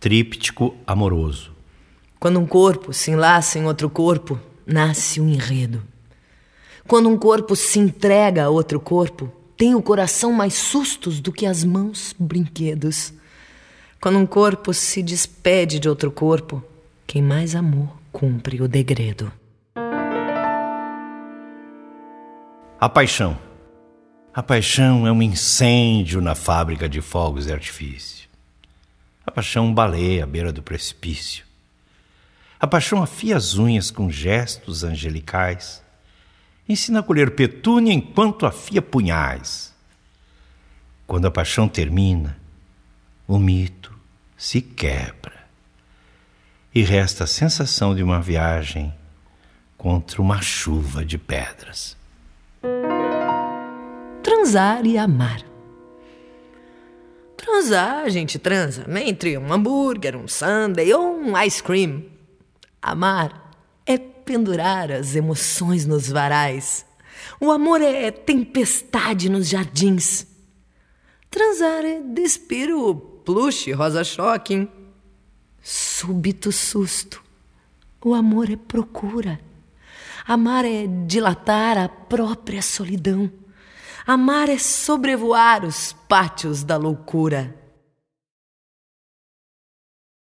Tríptico amoroso. Quando um corpo se enlaça em outro corpo, nasce um enredo. Quando um corpo se entrega a outro corpo, tem o coração mais sustos do que as mãos brinquedos. Quando um corpo se despede de outro corpo, quem mais amou cumpre o degredo. A paixão. A paixão é um incêndio na fábrica de fogos de artifício. A paixão baleia à beira do precipício. A paixão afia as unhas com gestos angelicais. Ensina a colher petúnia enquanto afia punhais. Quando a paixão termina, o mito se quebra e resta a sensação de uma viagem contra uma chuva de pedras. Transar e amar. Transar, a gente transa entre um hambúrguer, um sundae ou um ice cream. Amar é pendurar as emoções nos varais. O amor é tempestade nos jardins. Transar é despir o plush rosa-choque. Súbito susto. O amor é procura. Amar é dilatar a própria solidão. Amar é sobrevoar os pátios da loucura.